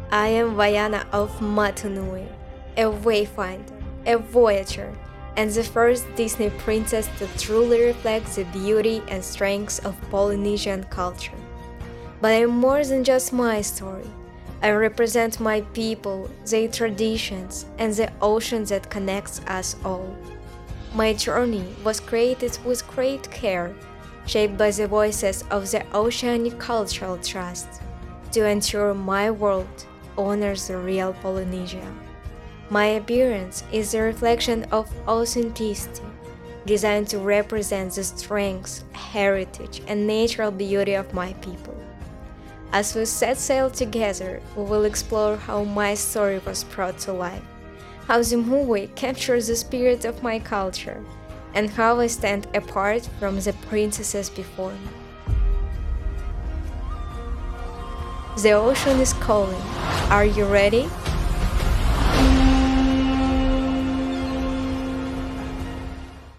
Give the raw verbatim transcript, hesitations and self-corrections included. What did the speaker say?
I am Vaiana of Motunui, a wayfinder, a voyager, and the first Disney princess that truly reflects the beauty and strengths of Polynesian culture. But I'm more than just my story. I represent my people, their traditions, and the ocean that connects us all. My journey was created with great care, shaped by the voices of the Oceanic Cultural Trust, to ensure my world honors the real Polynesia. My appearance is a reflection of authenticity, designed to represent the strengths, heritage, and natural beauty of my people. As we set sail together, we will explore how my story was brought to life, how the movie captures the spirit of my culture, and how I stand apart from the princesses before me. The ocean is calling. Are you ready?